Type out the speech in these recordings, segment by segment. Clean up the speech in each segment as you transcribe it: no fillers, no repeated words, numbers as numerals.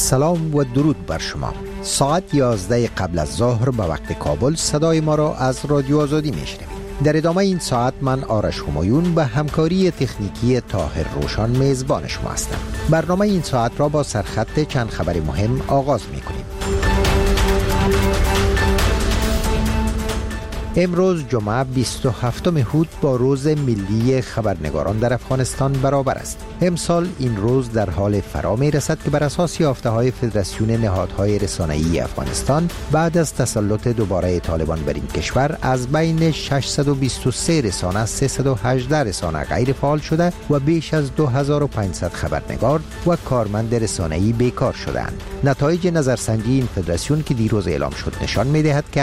سلام و درود بر شما. ساعت 11 قبل از ظهر به وقت کابل صدای ما را از رادیو آزادی میشنوید. در ادامه این ساعت من آرش همایون به همکاری تکنیکی طاهر روشان میزبان شما هستم. برنامه این ساعت را با سرخط چند خبر مهم آغاز میکنیم. امروز جمعه 27 هود با روز ملی خبرنگاران در افغانستان برابر است. امسال این روز در حال فرا می رسد که بر اساس یافته‌های فدراسیون نهادهای رسانه‌ای افغانستان بعد از تسلط دوباره طالبان بر این کشور از بین 623 رسانه 318 رسانه غیر فعال شده و بیش از 2500 خبرنگار و کارمند رسانه‌ای بیکار شدند. نتایج نظرسنجی این فدراسیون که دیروز اعلام شد نشان می‌دهد که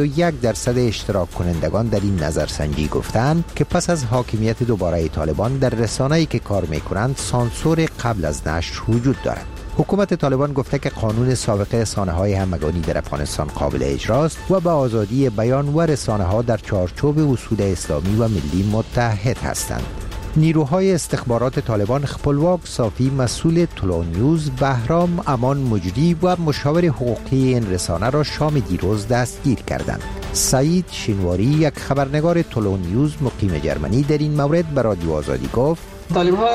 71% اشتراک کنندگان در این نظرسنجی گفتند که پس از حاکمیت دوباره طالبان در رسانه‌ای که کار می‌کنند سانسور قبل از نشر وجود دارد. حکومت طالبان گفته که قانون سابق رسانه‌های همگانی در افغانستان قابل اجراست و به آزادی بیان و رسانه‌ها در چارچوب اصول اسلامی و ملی متحد هستند. نیروهای استخبارات طالبان خپلواک صافی مسئول طلوع نیوز، بهرام امان مجری و مشاور حقوقی این رسانه را شام دیروز دستگیر کردند. سعید شینواری یک خبرنگار طلوع نیوز مقیم جرمنی در این مورد به رادیو آزادی گفت طالب‌ها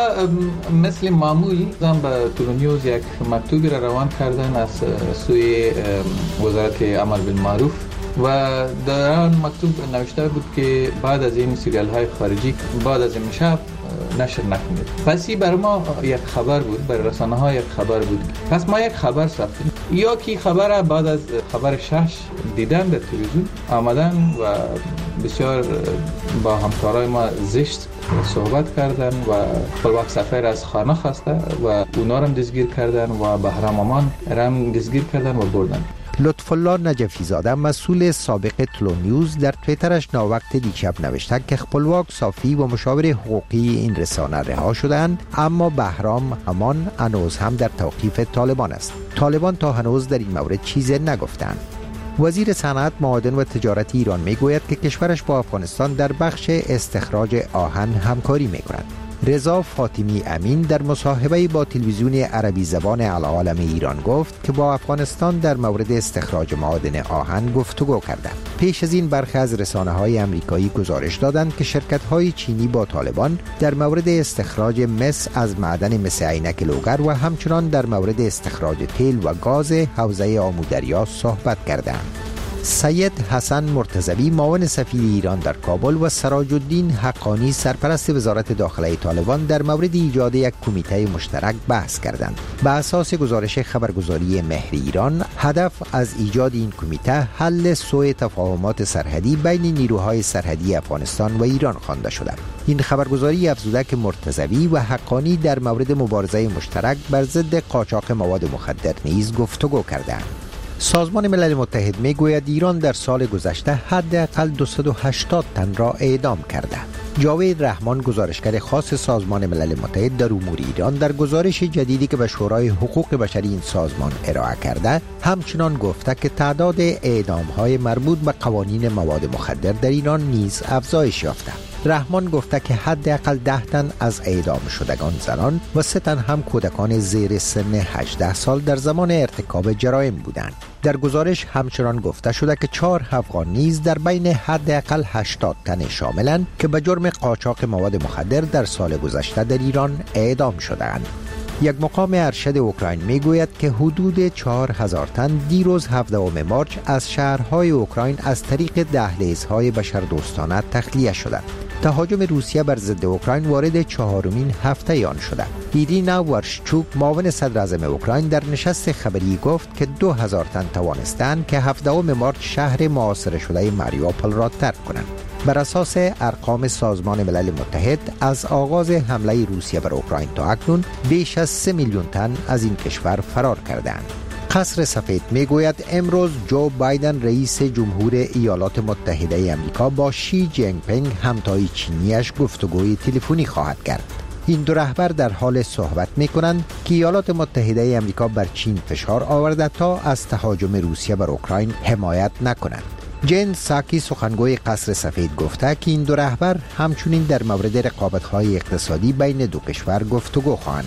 مثل معمول به طلوع نیوز یک مکتوبی را روان کردن از سوی وزارت امر بالمعروف و در آن مکتوب نوشته بود که بعد از این سریال های خارجی بعد از این شب نشر نکنید. پس این بر ما یک خبر بود، بر رسانه ها یک خبر بود. پس ما یک خبر ساختیم. یا کی خبر بعد از خبر 6 دیدن در تلویزیون آمدن و بسیار با همکارای ما زشت صحبت کردن و خپلواک سفر از خانه خواسته و اونا را دستگیر کردن و بهرام امان را دستگیر کردن و بردن. لطف الله نجفی زاده مسئول سابق طلوع نیوز در توییترش ناوقت دیشب نوشته که خپلواک صافی و مشاور حقوقی این رسانه رها شدند، اما بهرام امان هنوز هم در توقیف طالبان است. طالبان تا هنوز در این مورد چیزی نگفتند. وزیر صنعت، معادن و تجارت ایران میگوید که کشورش با افغانستان در بخش استخراج آهن همکاری میکند. رضا فاطمی امین در مصاحبه با تلویزیون عربی زبان العالم ایران گفت که با افغانستان در مورد استخراج معادن آهن گفتگو کردند. پیش از این برخی از رسانه‌های آمریکایی گزارش دادند که شرکت‌های چینی با طالبان در مورد استخراج مس از معدن مس عینک لوگر و همچنان در مورد استخراج تیل و گاز حوزه آمودریا صحبت کردند. سید حسن مرتضوی معاون سفیر ایران در کابل و سراج الدین حقانی سرپرست وزارت داخله طالبان در مورد ایجاد یک کمیته مشترک بحث کردند. به اساس گزارش خبرگزاری مهر ایران، هدف از ایجاد این کمیته حل سوء تفاهمات سرحدی بین نیروهای سرحدی افغانستان و ایران خوانده شده. این خبرگزاری افزوده که مرتضوی و حقانی در مورد مبارزه مشترک بر ضد قاچاق مواد مخدر نیز گفتگو کردند. سازمان ملل متحد میگوید ایران در سال گذشته حداقل 280 تن را اعدام کرده. جاوید رحمان، گزارشگر خاص سازمان ملل متحد در امور ایران، در گزارش جدیدی که به شورای حقوق بشری این سازمان ارائه کرده همچنان گفته که تعداد اعدام‌های مربوط به قوانین مواد مخدر در ایران نیز افزایش یافته. رحمان گفته که حداقل 10 تن از اعدام شدگان زنان و 3 تن هم کودکان زیر سن 18 سال در زمان ارتکاب جرایم بودند. در گزارش همچنان گفته شده که 4 افغان نیز در بین حداقل 80 تن شاملند که به جرم قاچاق مواد مخدر در سال گذشته در ایران اعدام شدند. یک مقام ارشد اوکراین میگوید که حدود 4000 تن دیروز 17 مارچ از شهرهای اوکراین از طریق دهلیزهای بشردوستانه تخلیه شدند. تهاجم روسیه بر ضد اوکراین وارد 4مین هفته آن شده. ایرینا ورشچوک، معاون صدر اعظم اوکراین، در نشست خبری گفت که 2000 تن توانستند که 17 مارچ شهر محاصره شده ماریوپول را ترک کنند. بر اساس ارقام سازمان ملل متحد از آغاز حمله روسیه بر اوکراین تا اکنون بیش از 3 میلیون تن از این کشور فرار کردند. قصر سفید میگوید امروز جو بایدن رئیس جمهور ایالات متحده آمریکا با شی جینگ پینگ همتای چینیش گفتگوی تلفنی خواهد کرد. این دو رهبر در حال صحبت می‌کنند که ایالات متحده آمریکا بر چین فشار آورده تا از تهاجم روسیه بر اوکراین حمایت نکنند. جین ساکی، سخنگوی قصر سفید، گفته که این دو رهبر همچنین در مورد رقابت‌های اقتصادی بین دو کشور گفتگو خواهند کرد.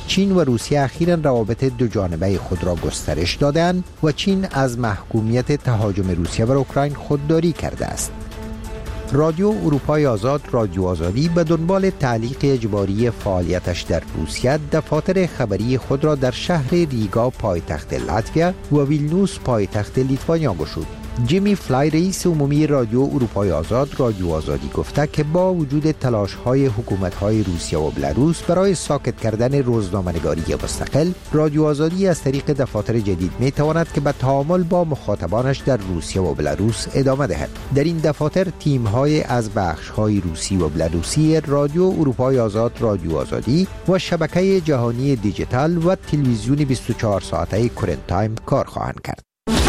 چین و روسیه اخیراً روابط دو جانبه خود را گسترش دادند و چین از محکومیت تهاجم روسیه بر اوکراین خودداری کرده است. رادیو اروپای آزاد، رادیو آزادی به دنبال تعلیق اجباری فعالیتش در روسیه دفاتر خبری خود را در شهر ریگا پایتخت لاتویا و ویلنیوس پایتخت لیتوانیا گشود. جیمی فلای رئیس عمومی رادیو اروپای آزاد، رادیو آزادی گفته که با وجود تلاش‌های حکومت‌های روسیه و بلاروس برای ساکت کردن روزنامه‌نگاری مستقل، رادیو آزادی از طریق دفاتر جدید می‌تواند که به تعامل با مخاطبانش در روسیه و بلاروس ادامه دهد. در این دفاتر تیم‌های از بخش‌های روسی و بلاروسی رادیو اروپای آزاد، رادیو آزادی و شبکه جهانی دیجیتال و تلویزیون 24 ساعته کرنت تایم کار خواهند کرد.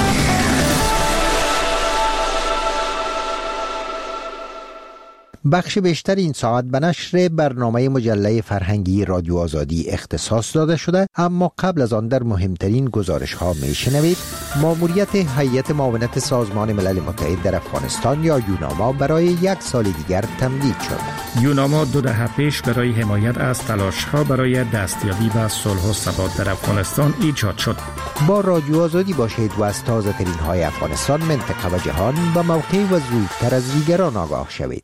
بخش بیشتر این ساعت به نشر برنامه مجله فرهنگی رادیو آزادی اختصاص داده شده، اما قبل از آن در مهمترین گزارش ها می شنوید ماموریت هیئت معاونت سازمان ملل متحد در افغانستان یا یوناما برای 1 سال دیگر تمدید شد. یوناما 2 دهه پیش برای حمایت از تلاش ها برای دستیابی به صلح و ثبات در افغانستان ایجاد شد. با رادیو آزادی باشید و از تازه ترین های افغانستان، منطقه و جهان به موقع و زودتر از دیگران آگاه شوید.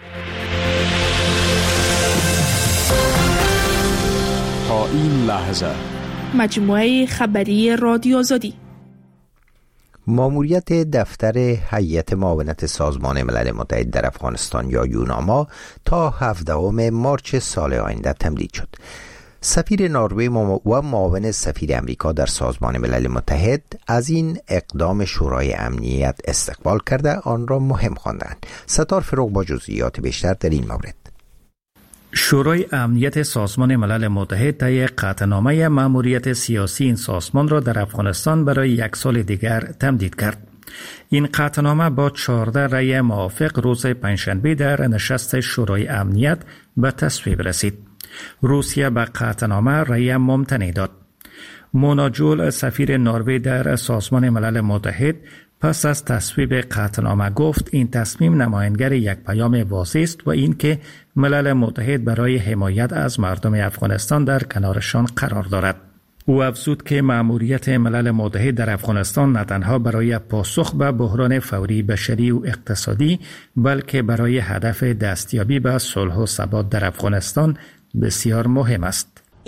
تا این لحظه مجموعه خبری رادیو آزادی. ماموریت دفتر هیئت معاونت سازمان ملل متحد در افغانستان یا یوناما تا 17 مارچ سال آینده تمدید شد. سفیر نروژ و معاون سفیر امریکا در سازمان ملل متحد از این اقدام شورای امنیت استقبال کرده آن را مهم خواندند. ستار فروغ با جزئیات بیشتر در این مورد. شورای امنیت سازمان ملل متحد طی قطعنامه مأموریت سیاسی این سازمان را در افغانستان برای 1 سال دیگر تمدید کرد. این قطعنامه با 14 رأی موافق روز پنجشنبه در نشست شورای امنیت به تصویب رسید. روسیه به قطعنامه رأی ممتنع داد. مونا جول، سفیر نروژ در سازمان ملل متحد، پس از تصویب قطعنامه گفت این تصمیم نمایانگر یک پیام واضح است و این که ملل متحد برای حمایت از مردم افغانستان در کنارشان قرار دارد. او افزود که مأموریت ملل متحد در افغانستان نه تنها برای پاسخ به بحران فوری بشری و اقتصادی بلکه برای هدف دستیابی به صلح و ثبات در افغانستان بسیار مهم است.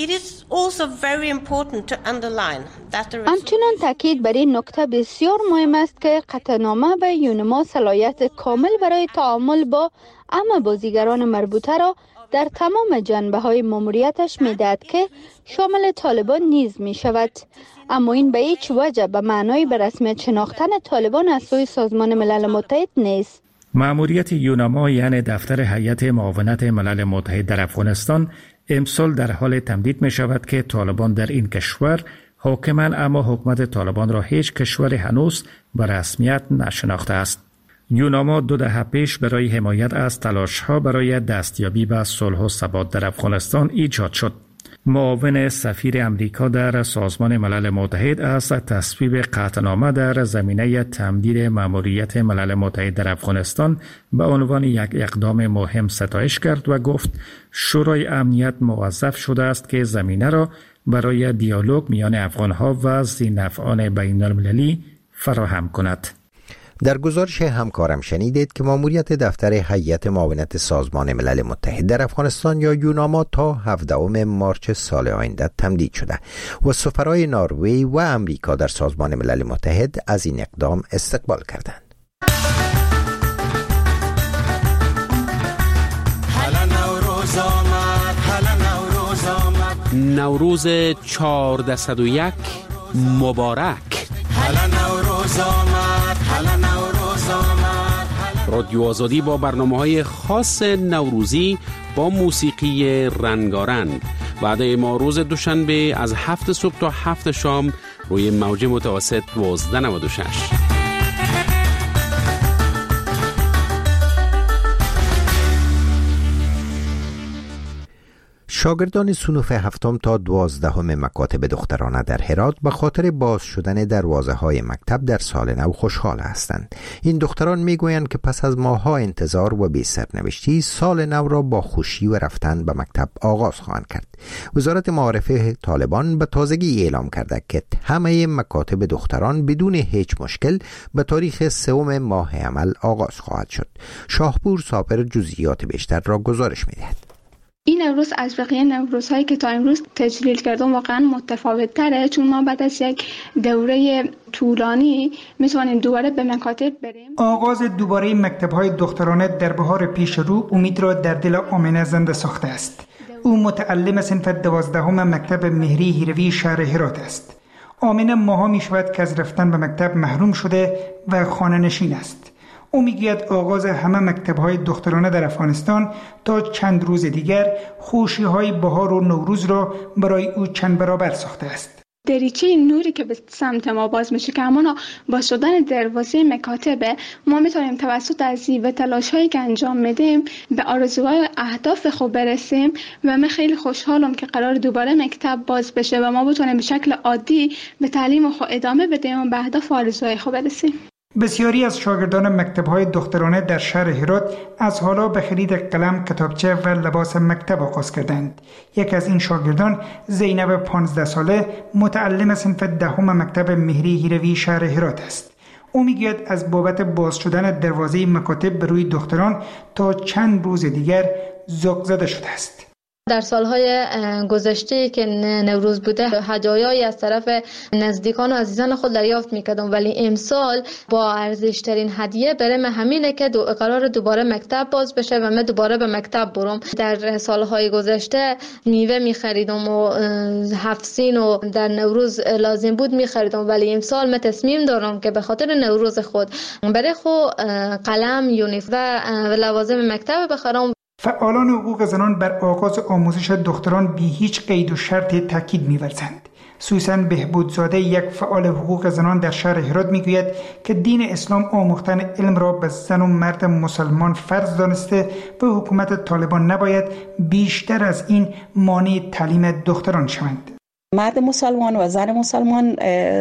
همچنان تاکید بر این نکته بسیار مهم است که قطعنامه به یوناما صلاحیت کامل برای تعامل با همه بازیگران مربوطه را در تمام جنبه‌های ماموریتش می‌دهد که شامل طالبان نیز می‌شود، اما این به هیچ وجه به معنای به رسمیت شناختن طالبان از سوی سازمان ملل متحد نیست. مأموریت یوناما یعنی دفتر هیئت معاونت ملل متحد در افغانستان امسال در حال تمدید می شود که طالبان در این کشور حاکمند، اما حکومت طالبان را هیچ کشور هنوز به رسمیت نشناخته است. یوناما 2 دهه پیش برای حمایت از تلاش‌ها برای دستیابی به صلح و ثبات در افغانستان ایجاد شد. معاون سفیر امریکا در سازمان ملل متحد از تصویب قطعنامه در زمینه تمدید مأموریت ملل متحد در افغانستان به عنوان یک اقدام مهم ستایش کرد و گفت شورای امنیت موظف شده است که زمینه را برای دیالوگ میان افغانها و ذی‌نفعان بین‌المللی فراهم کند. در گزارش همکارم شنیدید که ماموریت دفتر هیئت معاونت سازمان ملل متحد در افغانستان یا یوناما تا 17 مارچ سال آینده تمدید شده و سفرای نروژ و امریکا در سازمان ملل متحد از این اقدام استقبال کردند. نوروز 1401 مبارک. رادیو آزادی با برنامه‌های خاص نوروزی با موسیقی رنگارنگ بعد ما روز دوشنبه از 7 صبح تا 7 شام روی موج متوسط 1296. شاگردان صنوف 7 تا 12 مکاتب دخترانه در هرات به خاطر باز شدن دروازه‌های مکتب در سال نو خوشحال هستند. این دختران میگویند که پس از ماه‌ها انتظار و بی سرنوشتی سال نو را با خوشی و رفتن به مکتب آغاز خواهند کرد. وزارت معارف طالبان به تازگی اعلام کرده که همه مکاتب دختران بدون هیچ مشکل به تاریخ 3 ماه عمل آغاز خواهد شد. شاهپور صابر جزئیات بیشتر را گزارش می‌دهد. این نوروز از بقیه نوروزهایی که تا امروز تجلیل کردم واقعا متفاوت تره، چون ما بعد از یک دوره طولانی میتونیم دوباره به مکاتب بریم. آغاز دوباره مکتب‌های دخترانه در بهار پیش رو امید را در دل آمنه زنده ساخته است. او متعلم صنف 12 مکتب مهری هیروی شهر هرات است. آمنه ماها می شود که از رفتن به مکتب محروم شده و خانه نشین است. او میگوید آغاز همه مکتب‌های دخترانه در افغانستان تا چند روز دیگر خوشی‌های بهار و نوروز را برای او چند برابر ساخته است. دریچه نوری که به سمت ما باز میشه که همانا با شدن دروازه مکاتبه ما میتونیم توسط عزیز و تلاش‌هایی که انجام میدیم به آرزوهای و اهداف خود برسیم و من خیلی خوشحالم که قرار دوباره مکتب باز بشه و ما بتونیم به شکل عادی به تعلیم خود ادامه بدیم و به اهداف و آرزوهای خود برسیم. بسیاری از شاگردان مکتب‌های دخترانه در شهر هرات از حالا به خرید قلم، کتابچه و لباس مکتب آغاز کردند. یک از این شاگردان زینب 15 ساله متعلم صنف 10 مکتب مهری هیروی شهر هرات است. او میگوید از بابت باز شدن دروازه مکاتب به روی دختران تا چند روز دیگر ذوق زده شده است. در سالهای گذشته که نوروز بوده هدایایی از طرف نزدیکان و عزیزان خود دریافت میکردم، ولی امسال با ارزشترین هدیه برام همینه که قرار دوباره مکتب باز بشه و من دوباره به مکتب برم. در سالهای گذشته میوه میخریدم و 7 سین و در نوروز لازم بود میخریدم، ولی امسال من تصمیم دارم که به خاطر نوروز خود برای خود قلم، یونیفرم و لوازم مکتب بخرم. فعالان حقوق زنان بر آغاز آموزش دختران بی هیچ قید و شرط تاکید می‌ورزند. سوسن بهبودزاده، یک فعال حقوق زنان در شهر هرات، میگوید که دین اسلام آموختن علم را به زن و مرد مسلمان فرض دانسته و حکومت طالبان نباید بیشتر از این مانع تعلیم دختران شوند. مرد مسلمان و زن مسلمان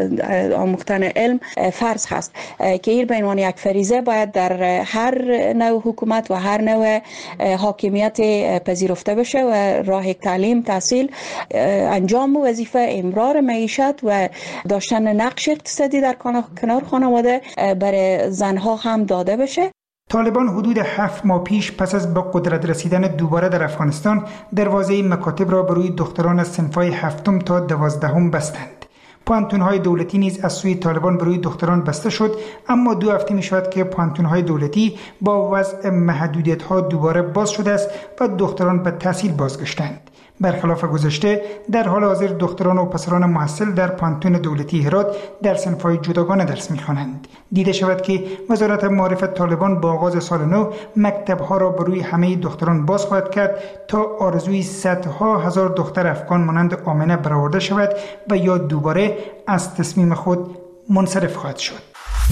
آموختن علم فرض هست که این به عنوان یک فریضه باید در هر نوع حکومت و هر نوع حاکمیت پذیرفته بشه و راه تعلیم، تحصیل، انجام وظیفه، امرار معیشت و داشتن نقش اقتصادی در کنار خانواده برای زنها هم داده بشه. طالبان حدود 7 ماه پیش پس از به قدرت رسیدن دوباره در افغانستان دروازه مکاتب را بر روی دختران از صنف‌های 7 تا 12 بستند. پانتون‌های دولتی نیز از سوی طالبان بر روی دختران بسته شد، اما 2 هفته می‌شود که پانتون‌های دولتی با وضع محدودیت‌ها دوباره باز شده است و دختران به تحصیل بازگشتند. برخلاف گذشته در حال حاضر دختران و پسران محصل در پانتون دولتی هرات در صنف‌های جداگانه درس می‌خوانند. دیده شود که وزارت معارف طالبان با آغاز سال نو مکتب‌ها را بر روی همه دختران باز خواهد کرد تا آرزوی صدها هزار دختر افغان مانند آمنه برآورده شود و یا دوباره از تصمیم خود منصرف خواهد شد.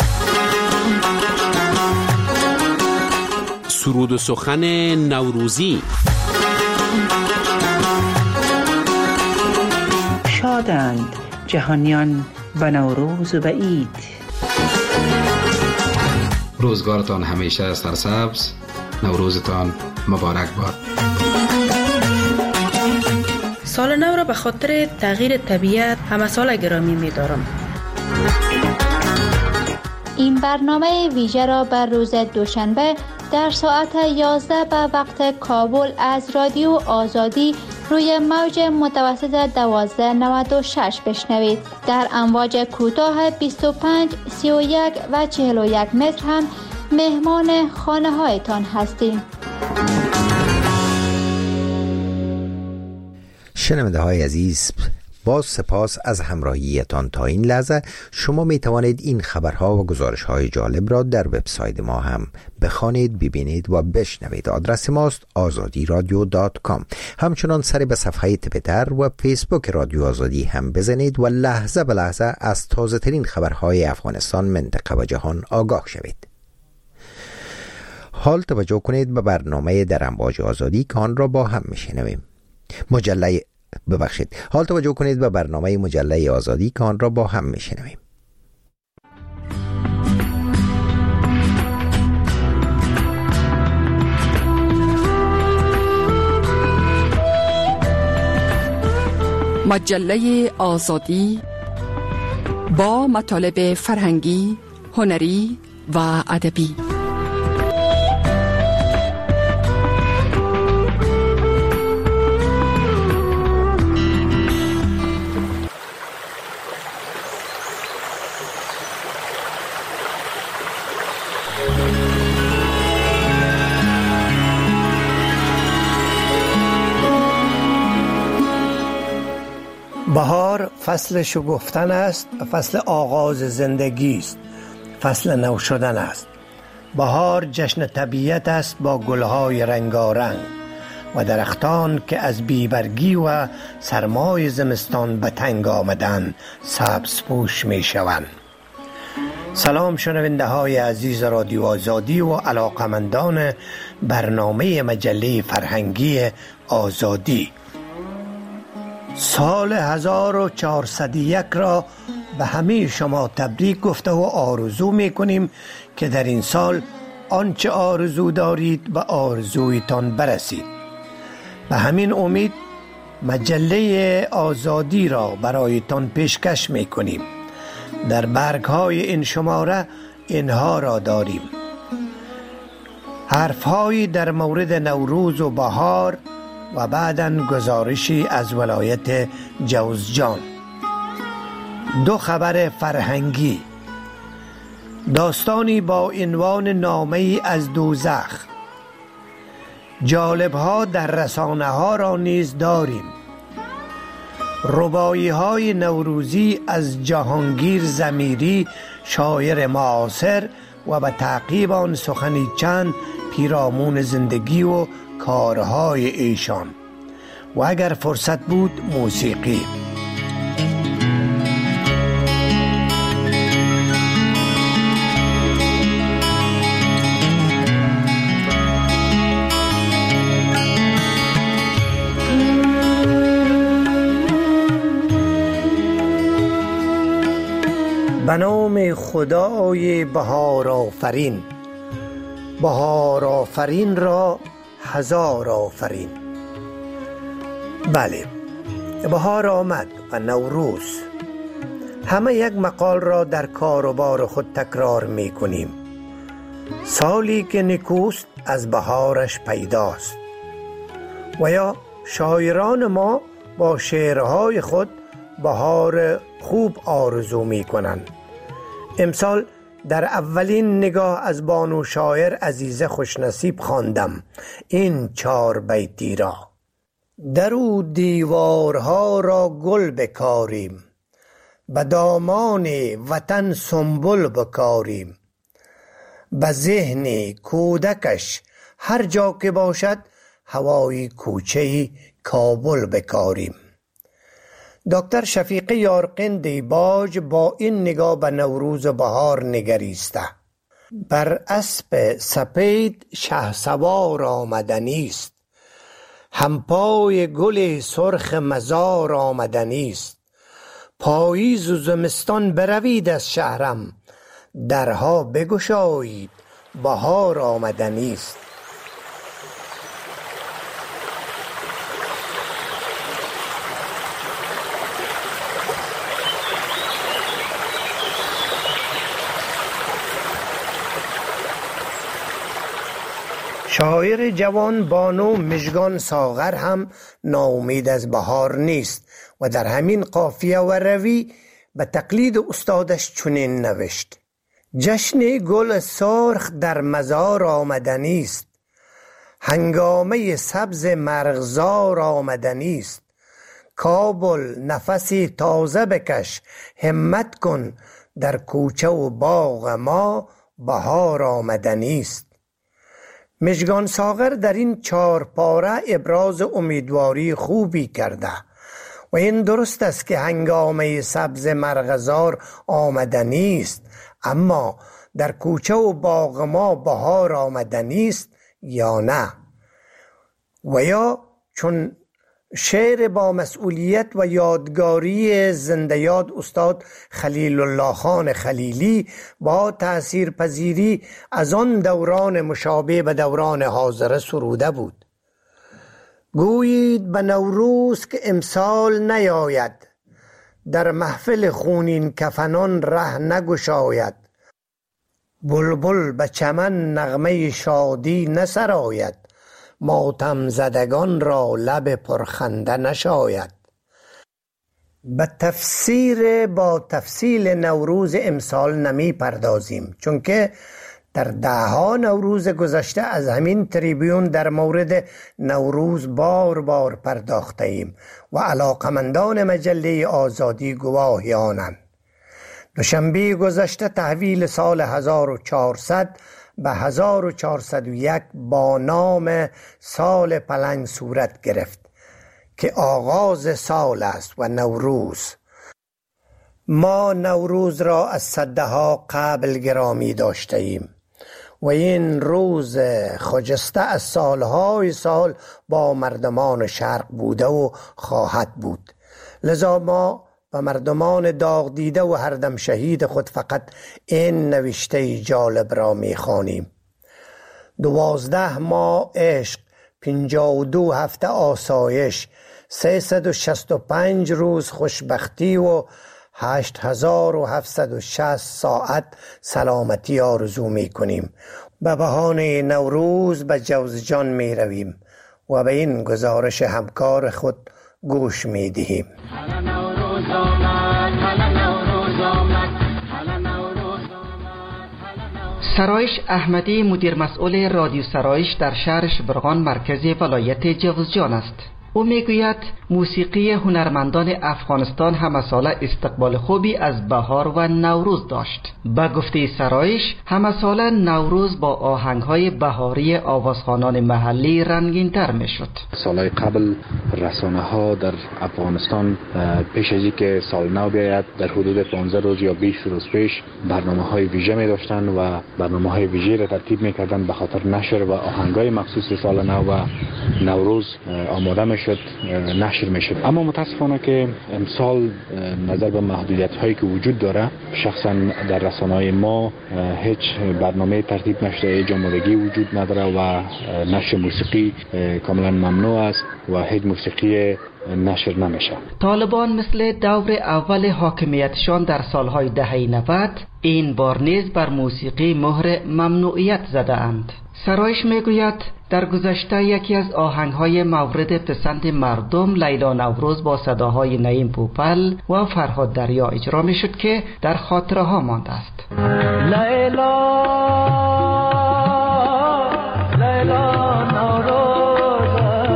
سرود و سخن نوروزی. شادند جهانیان به نوروز و به عید. روزگارتان همیشه سرسبز، نوروزتان مبارک باد. سال نو را به خاطر تغییر طبیعت همه سال گرامی می دارم. این برنامه ویژه را بر روز دوشنبه در ساعت 11 به وقت کابل از رادیو آزادی روی موج متوسط 1296 بشنوید. در امواج کوتاه 25، 31 و 41 متر هم مهمان خانه هایتان هستیم. شنونده های عزیز، باز سپاس از همراهیتان. تا این لحظه شما می توانید این خبرها و گزارش های جالب را در وبسایت ما هم بخوانید، ببینید و بشنوید. آدرس ماست azadiradio.com. همچنان سر به صفحه توییتر و فیسبوک رادیو آزادی هم بزنید و لحظه به لحظه از تازه ترین خبرهای افغانستان، منطقه و جهان آگاه شوید. حال توجه کنید به برنامه در امواج آزادی که آن را با هم میشنویم. حال توجه کنید به برنامه مجله آزادی که آن را با هم میشنویم. مجله آزادی با مطالب فرهنگی، هنری و ادبی. بهار فصل شکفتن است، فصل آغاز زندگی است، فصل نو شدن است. بهار جشن طبیعت است با گلهای رنگارنگ و درختان که از بیبرگی و سرمای زمستان به تنگ آمدن سبز پوش می شوند. سلام شنونده های عزیز رادیو آزادی و علاقمندان برنامه مجله فرهنگی آزادی. سال 1401 را به همه شما تبریک گفته و آرزو میکنیم که در این سال آنچه آرزو دارید به آرزویتان برسید. به همین امید مجله آزادی را برایتان پیشکش میکنیم. در برگ‌های این شماره اینها را داریم: حرف‌هایی در مورد نوروز و بهار و بعداً گزارشی از ولایت جوزجان، 2 خبر فرهنگی، داستانی با عنوان نامه‌ای از دوزخ، جالب‌ها در رسانه‌ها را نیز داریم، رباعی‌های نوروزی از جهانگیر ضمیری شاعر معاصر و به تعقیب آن سخنی چند پیرامون زندگی و کارهای ایشان و اگر فرصت بود موسیقی. به نام خدای بهار آفرین، بهار آفرین را هزار آفرین. بله، بهار آمد و نوروز. همه یک مقال را در کار و بار خود تکرار می کنیم: سالی که نکوست از بهارش پیداست. و یا شاعران ما با شعرهای خود بهار خوب آرزو می کنند. امسال در اولین نگاه از بانو شاعر عزیزه خوشنصیب خواندم این 4 بیتی را: درو دیوارها را گل بکاریم، به دامان وطن سنبل بکاریم، به ذهن کودکش هر جا که باشد هوای کوچه کابل بکاریم. دکتر شفیق یارقین دیباج با این نگاه به نوروز و بهار نگریسته: بر اسب سپید شهسوار آمدنی است، همپای گل سرخ مزار آمدنی است، پاییز و زمستان بروید از شهرم، درها بگشایید بهار آمدنی است. شاعر جوان بانو مژگان ساغر هم ناامید از بهار نیست و در همین قافیه و روی به تقلید استادش چنین نوشت: جشن گل سرخ در مزار آمدنی است، هنگامه سبز مرغزار آمدنی است، کابل نفسی تازه بکش همت کن، در کوچه و باغ ما بهار آمدنی است. مژگان ساغر در این 4 پاره ابراز امیدواری خوبی کرده و این درست است که هنگامه سبز مرغزار آمدنی است، اما در کوچه و باغ ما بهار آمدنی است یا نه؟ و یا چون شعر با مسئولیت و یادگاری زنده یاد استاد خلیل الله خان خلیلی با تأثیرپذیری از آن دوران مشابه به دوران حاضر سروده بود. گویید به نوروز که امسال نیاید، در محفل خونین کفنان ره نگشاید. بلبل به چمن نغمه شادی نسراید، ماتم زدگان را لب پرخنده نشاید. به تفسیر با تفصیل نوروز امسال نمی پردازیم، چون که در دهها نوروز گذشته از همین تریبیون در مورد نوروز بار بار پرداخته ایم و علاقمندان مجله آزادی گواهی آنند. دوشنبه گذشته تحویل سال 1400 به 1401 با نام سال پلنگ صورت گرفت که آغاز سال است و نوروز. ما نوروز را از صدها قبل گرامی داشته ایم و این روز خجسته از سالهای سال با مردمان شرق بوده و خواهد بود. لذا ما و مردمان داغ دیده و هر دم شهید خود فقط این نوشته جالب را می خوانیم: 12 ماه عشق، 52 هفته آسایش، 365 روز خوشبختی و 8760 ساعت سلامتی آرزو می کنیم. به بهانه نوروز به جوزجان می رویم و به این گزارش همکار خود گوش می دهیم. سرایش احمدی مدیر مسئول رادیو سرایش در شهر شبرغان مرکز ولایت جوزجان است. او میگوید موسیقی هنرمندان افغانستان همه ساله استقبال خوبی از بهار و نوروز داشت. به گفته سرایش همه ساله نوروز با آهنگ‌های بهاری آوازخوانان محلی رنگین‌تر میشد. سالهای قبل رسانه‌ها در افغانستان پیش از اینکه سال نو بیاید در حدود 15 روز یا 20 روز پیش برنامه‌های ویژه می داشتند و برنامه‌های ویژه را ترتیب می‌کردند به خاطر نشر و آهنگ‌های مخصوص سال نو و نوروز آماده میشد، نشر میشد. اما متاسفانه که امسال نظر به محدودیت‌هایی که وجود داره، شخصا در رسانه‌های ما هیچ برنامه ترتیب نشده، هیچ آمادگی وجود نداره و نشر موسیقی کاملا ممنوع است و هیچ موسیقی نشر نمیشه. طالبان مثل دور اول حاکمیتشان در سالهای دهه 90 این بار نیز بر موسیقی مهر ممنوعیت زده اند. سرایش میگوید در گذشته یکی از آهنگ‌های مورد پسند مردم لیلا نوروز با صداهای نعیم پوپل و فرهاد دریا اجرا میشد که در خاطره ها مانده است. لیلا لیلا نوروز.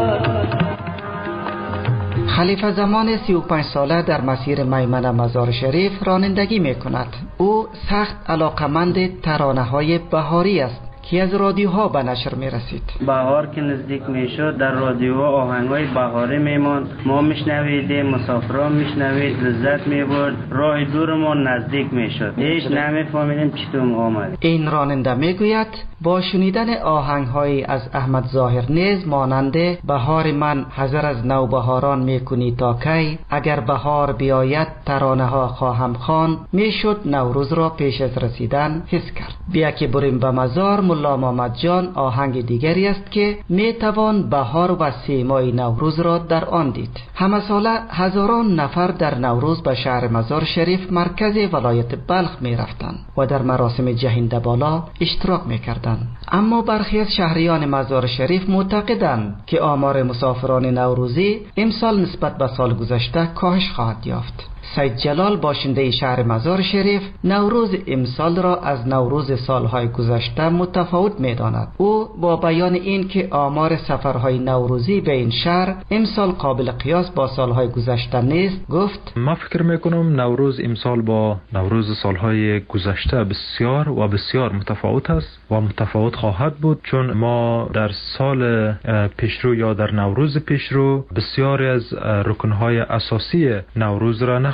خلیفه زمان 35 ساله در مسیر میمنه مزار شریف رانندگی میکند. او سخت علاقمند ترانه‌های بهاری است که از رادیوها به نشر می رسید. بهار که نزدیک می شد در رادیوها آهنگای بهاری می ماند، ما میشنویدیم، مسافران میشنوید، لذت می برد، راه دورمون نزدیک می شد، هیچ نمی فهمیدیم چطور آمد. این راننده می گوید با شنیدن آهنگهایی از احمد ظاهر نیز مانند بهار من حذر از نوبهاران می کنی تا کی، اگر بهار بیاید ترانه ها خواهم خوان، می شد نوروز را پیش از رسیدن حس کرد. بیا که بریم به مزار ملا محمد جان آهنگ دیگری است که می توان بهار و سیمای نوروز را در آن دید. همه ساله هزاران نفر در نوروز به شهر مزار شریف مرکز ولایت بلخ می رفتند و در مراسم جهنده بالا اشتراک می کردند. اما برخی از شهریان مزار شریف معتقدند که آمار مسافران نوروزی امسال نسبت به سال گذشته کاهش خواهد یافت. سید جلال باشنده شهر مزار شریف نوروز امسال را از نوروز سالهای گذشته متفاوت می‌داند. او با بیان این که آمار سفرهای نوروزی به این شهر امسال قابل قیاس با سالهای گذشته نیست گفت: ما فکر می‌کنم نوروز امسال با نوروز سالهای گذشته بسیار و بسیار متفاوت است و متفاوت خواهد بود، چون ما در سال پیشرو یا در نوروز پیشرو بسیاری از رکن‌های اساسی نوروز را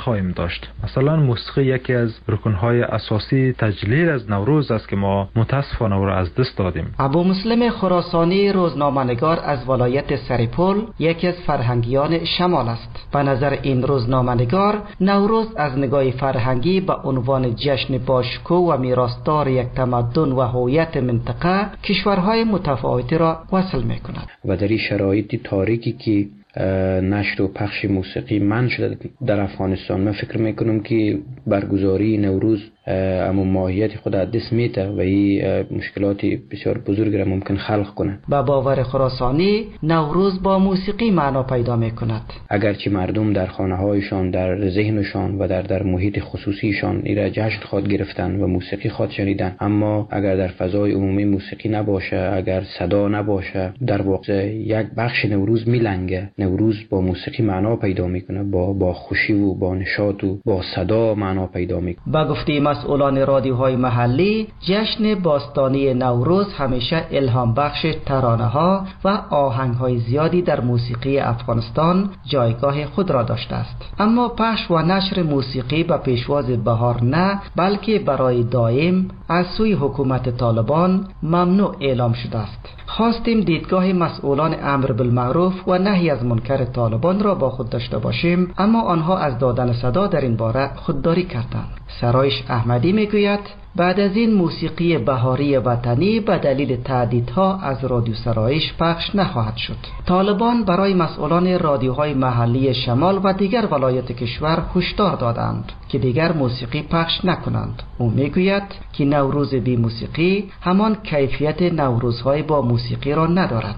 نخواهیم داشت. مثلا موسیقی یکی از رکنهای اساسی تجلیل از نوروز است که ما متاسفانه او را از دست دادیم. ابو مسلم خراسانی روزنامه‌نگار از ولایت سرپل یکی از فرهنگیان شمال است. به نظر این روزنامه‌نگار نوروز از نگاه فرهنگی به عنوان جشن باشکوه و میراثدار یک تمدن و هویت منطقه کشورهای متفاوتی را وصل می‌کند. و در این شرایط تاریکی که نشر و پخش موسیقی منع شده در افغانستان، من فکر میکنم که برگزاری نوروز اما ماهیت خود از دست میده و این مشکلات بسیار بزرگ را ممکن خلق کنه. با باور خراسانی نوروز با موسیقی معنا پیدا میکند. اگرچه مردم در خانه هایشان، در ذهنشان و در محیط خصوصیشان این را جشن خواد گرفتن و موسیقی خواد شنیدن، اما اگر در فضای عمومی موسیقی نباشه، اگر صدا نباشه، در واقع یک بخش نوروز میلنگه. نوروز با موسیقی معنا پیدا میکنه، با خوشی و با نشاط و با صدا معنا پیدا میکنه. با گفته مسئولان رادیوهای محلی، جشن باستانی نوروز همیشه الهام بخش ترانه‌ها و آهنگ‌های زیادی در موسیقی افغانستان جایگاه خود را داشته است. اما پخش و نشر موسیقی به پیشواز بهار نه، بلکه برای دائم از سوی حکومت طالبان ممنوع اعلام شده است. خواستیم دیدگاه مسئولان امر بالمعروف و نهی از منکر طالبان را با خود داشته باشیم، اما آنها از دادن صدا در این باره خودداری کردند. سرایش احمدی میگوید بعد از این موسیقی بهاری وطنی به دلیل تهدیدها از رادیو سرایش پخش نخواهد شد. طالبان برای مسئولان رادیوهای محلی شمال و دیگر ولایات کشور هشدار دادند که دیگر موسیقی پخش نکنند. او میگوید که نوروز بی موسیقی همان کیفیت نوروزهای با موسیقی را ندارد.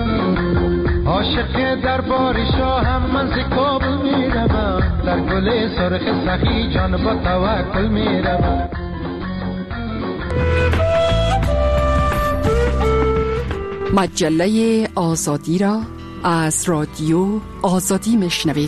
عاشق دربار شاهم من ز کابل میروم، در گل سرخ سخی جان با توکل میروم. مجله آزادی را از رادیو آزادی میشنوید.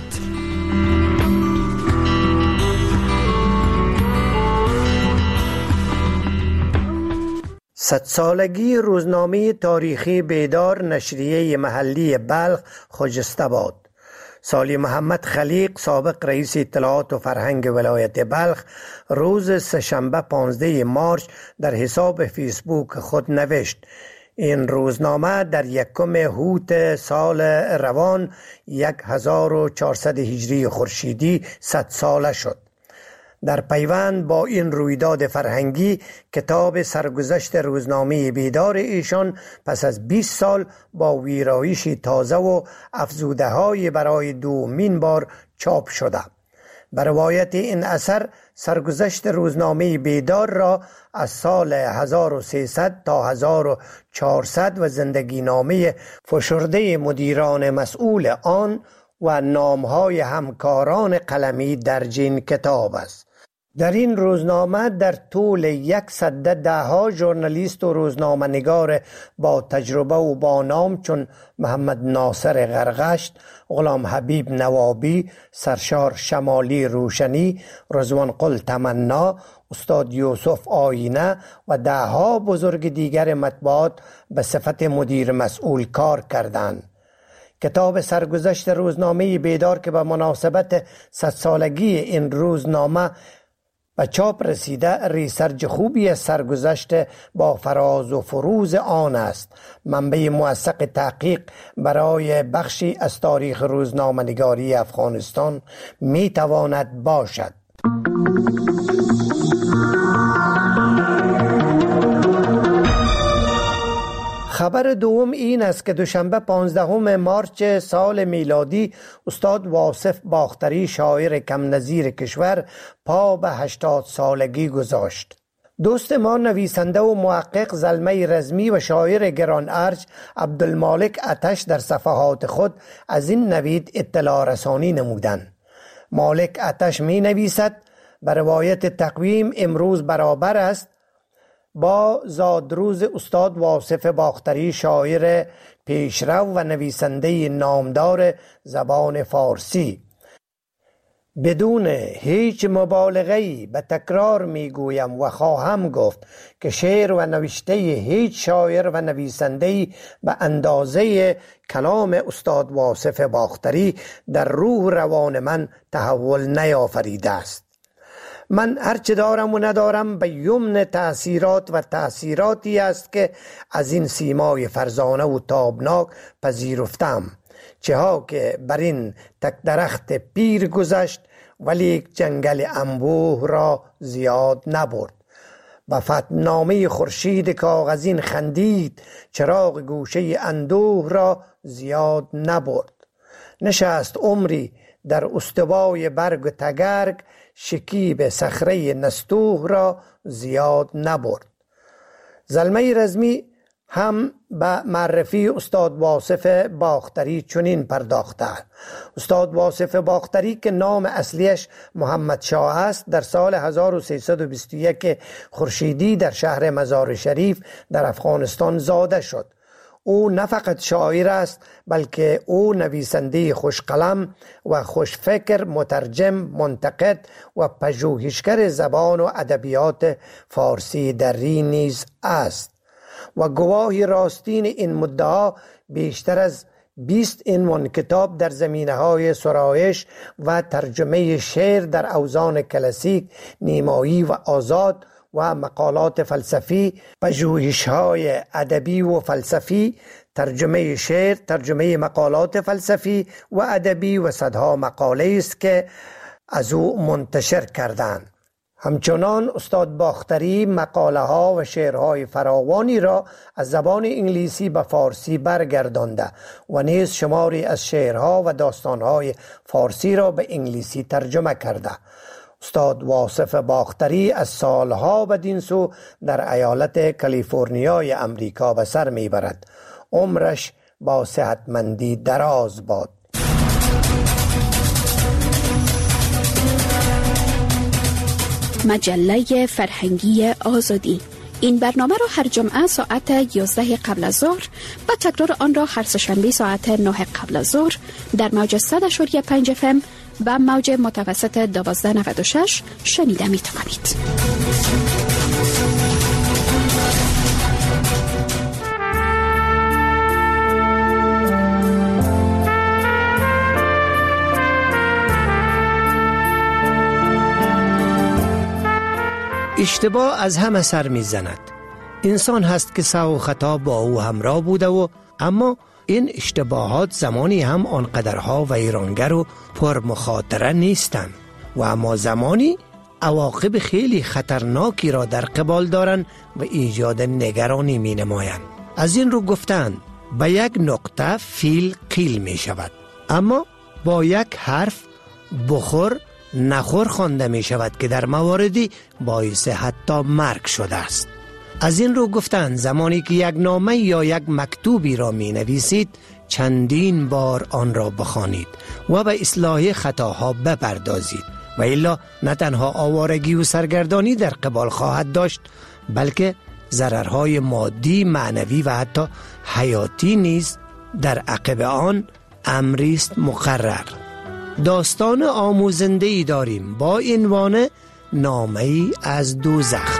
صدسالگی روزنامه تاریخی بیدار نشریه محلی بلخ خجسته‌آباد. سالی محمد خلیق سابق رئیس اطلاعات و فرهنگ ولایت بلخ روز سه‌شنبه 15 مارس در حساب فیسبوک خود نوشت: این روزنامه در 1 هوت سال روان 1400 هجری خورشیدی 100 ساله شد. در پیوند با این رویداد فرهنگی، کتاب سرگذشت روزنامه بیدار ایشان پس از 20 سال با ویرایش تازه و افزوده‌های برای دومین بار چاپ شده. به روایت این اثر، سرگذشت روزنامه بیدار را از سال 1300 تا 1400 و زندگی نامه فشرده مدیران مسئول آن و نامهای همکاران قلمی درج این کتاب است. در این روزنامه در طول 1 سده ده‌ها ژورنالیست و روزنامه نگار با تجربه و با نام چون محمد ناصر غرغشت، غلام حبیب نوابی، سرشار شمالی روشنی، رضوان قل تمنا، استاد یوسف آینه و ده‌ها بزرگ دیگر مطبوعات به صفت مدیر مسئول کار کردند. کتاب سرگذشت روزنامه بیدار که به مناسبت 100 سالگی این روزنامه به چاپ رسیده، ریسرچ خوبی از سرگذشت با فراز و فروز آن است. منبع موثق تحقیق برای بخشی از تاریخ روزنامه‌نگاری افغانستان می تواند باشد. خبر دوم این است که دوشنبه 15 مارس سال میلادی استاد واصف باختری شاعر کم نظیر کشور پا به 80 سالگی گذاشت. دوست ما نویسنده و محقق زلمه رزمی و شاعر گران ارج عبدالمالک اتش در صفحات خود از این نوید اطلاع رسانی نمودند. مالک اتش می نویسد: به روایت تقویم امروز برابر است با زادروز استاد واصف باختری شاعر پیشرو و نویسنده نامدار زبان فارسی. بدون هیچ مبالغه‌ای به تکرار میگویم و خواهم گفت که شعر و نوشته هیچ شاعر و نویسنده‌ای به اندازه کلام استاد واصف باختری در روح روان من تحول نیافریده است. من هرچه دارم و ندارم به یمن تأثیرات و تأثیراتی است که از این سیمای فرزانه و تابناک پذیرفتم، چه ها که بر این تک درخت پیر گذشت ولی جنگل انبوه را زیاد نبرد. به فتنامه خورشید کاغذین خندید، چراغ گوشه اندوه را زیاد نبرد. نشست عمری در استوای برگ و تگرگ، شکیب صخره نستوه را زیاد نبرد. زلمه رزمی هم به معرفی استاد واصف باختری چنین پرداخته. استاد واصف باختری که نام اصلیش محمد شاه است، در سال 1321 خورشیدی در شهر مزار شریف در افغانستان زاده شد. او نه فقط شاعر است بلکه او نویسنده خوشقلم و خوشفکر، مترجم، منتقد و پژوهشگر زبان و ادبیات فارسی دری نیز است و گواهی راستین این مدعا بیشتر از 20 عنوان کتاب در زمینه‌های سرایش و ترجمه شعر در اوزان کلاسیک، نیمایی و آزاد و مقالات فلسفی، پژوهش‌های ادبی و فلسفی، ترجمه شعر، ترجمه مقالات فلسفی و ادبی و صدها مقاله است که از او منتشر کردند. همچنان استاد باختری مقاله ها و شعرهای فراوانی را از زبان انگلیسی به فارسی برگردانده و نیز شماری از شعرها و داستانهای فارسی را به انگلیسی ترجمه کرده. استاد واصف باختری از سالها بدین سو در ایالت کالیفرنیای امریکا به سر میبرد. عمرش با صحتمندی دراز باد. مجله فرهنگی آزادی. این برنامه را هر جمعه ساعت 11 قبل از ظهر و تکرار آن را هر سه‌شنبه ساعت 9 قبل از ظهر در موج 100.5 FM و موج متوسط 1296 شنیده می توانید. اشتباه از همه سر می زند. انسان هست که سهو و خطا با او همراه بوده و اما این اشتباهات زمانی هم آنقدرها ویرانگر و پر مخاطره نیستند و اما زمانی عواقب خیلی خطرناکی را در قبال دارند و ایجاد نگرانی می نمایند. از این رو گفتند به یک نقطه فیل قیل می شود، اما با یک حرف بخور نخور خوانده می شود که در مواردی باعث حتی مرگ شده است. از این رو گفتند زمانی که یک نامه یا یک مکتوبی را می نویسید چندین بار آن را بخوانید و به اصلاح خطاها بپردازید و الا نه تنها آوارگی و سرگردانی در قبال خواهد داشت بلکه ضررهای مادی، معنوی و حتی حیاتی نیز در عقب آن امری است مقرر. داستان آموزنده‌ای داریم با عنوان نامه‌ای از دوزخ.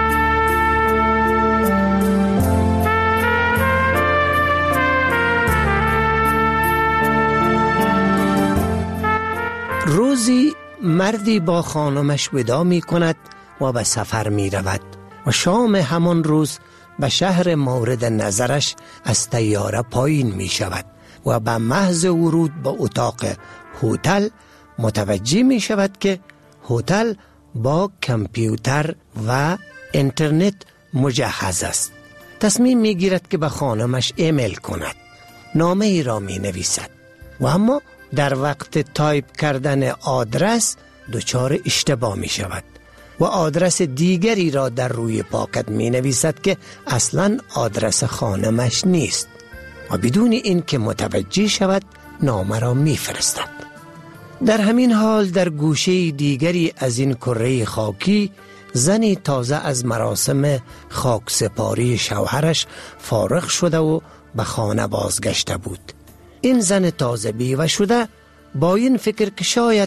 روزی مردی با خانمش ودا می کند و به سفر می رود و شام همان روز به شهر مورد نظرش از طیاره پایین می شود و به محض ورود به اتاق هتل متوجه می شود که هتل با کامپیوتر و اینترنت مجهز است. تصمیم می گیرد که به خانمش ایمیل کند. نامه ای را می نویسد و اما در وقت تایپ کردن آدرس دچار اشتباه می شود و آدرس دیگری را در روی پاکت می نویسد که اصلا آدرس خانمش نیست و بدون این که متوجه شود نامه را می فرستد. در همین حال در گوشه دیگری از این کره خاکی زنی تازه از مراسم خاکسپاری شوهرش فارغ شده و به خانه بازگشته بود. این زن تازه بیوه شده با این فکر که شاید